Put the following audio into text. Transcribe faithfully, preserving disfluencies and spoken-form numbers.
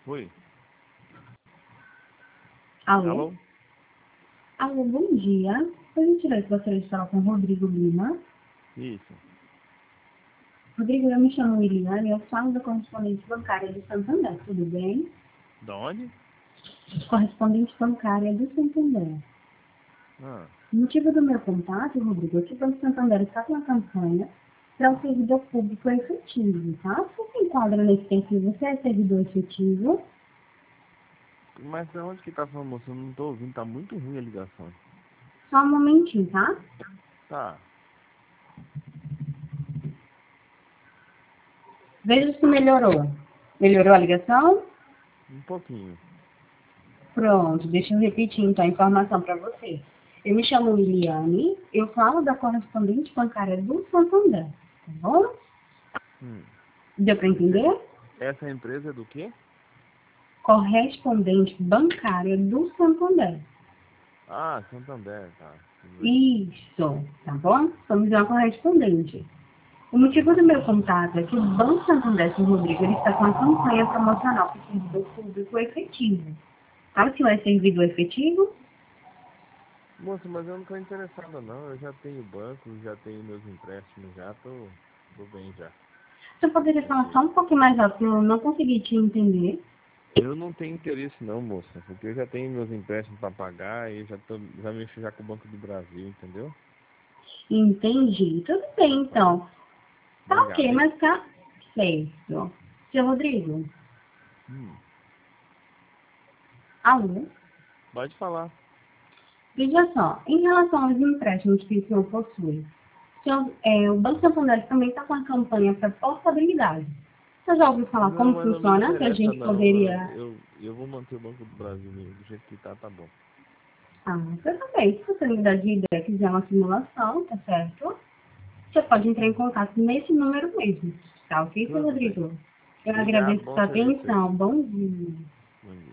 Oi. Alô? Alô? Alô, bom dia. Por gentileza, gostaria de falar com o Rodrigo Lima. Isso. Rodrigo, eu me chamo Eliane, eu falo da correspondente bancária do Santander, tudo bem? Da onde? Correspondente bancária do Santander. Ah, O motivo do meu contato, Rodrigo, é que o Banco Santander está com uma campanha para o servidor público efetivo, tá? Você se enquadra nesse perfil, você é servidor efetivo? mas da onde que tá falando, moço? Eu não tô ouvindo, tá muito ruim a ligação. Só um momentinho, tá? Tá. Veja se melhorou. Melhorou a ligação? Um pouquinho. Pronto, deixa eu repetir então a informação para você. Eu me chamo Liliane, eu falo da correspondente bancária do Santander, tá bom? Hum. Deu para entender? Essa empresa é do quê? Correspondente bancária do Santander. Ah, Santander, tá. Tudo bem. Isso, tá bom? Somos uma correspondente. O motivo do meu contato é que o Banco Santander, São Rodrigo, ele está com uma campanha promocional para o servidor público efetivo. Sabe o que é servidor efetivo? Moço, mas eu não tô interessado não. Eu já tenho banco, já tenho meus empréstimos, já tô, tô bem já. Você poderia falar Tranquilo. só um pouquinho mais alto, eu não consegui te entender. Eu não tenho interesse não, moça, porque eu já tenho meus empréstimos para pagar e já tô, já mexo já com o Banco do Brasil, entendeu? Entendi. Tudo bem, Tá bom? então. Tá ok, Obrigado, hein? mas tá certo. Seu Rodrigo, Hum. alô? Pode falar. Veja só, em relação aos empréstimos que o senhor possui, o, senhor, é, o Banco Santander também está com a campanha para portabilidade. Você já ouviu falar Não, como mas não me funciona? Que a interessa gente não. Eu, poderia... eu, eu vou manter o Banco do Brasil mesmo, do jeito que tá, tá bom. Ah, você também. Se você me dar de ideia, quiser uma simulação, tá certo? Você pode entrar em Hum. contato nesse número mesmo. Tá ok, seu Tudo bem. Rodrigo? Eu Obrigado, agradeço bom sua serviço aí. atenção. Bom dia. Bom dia.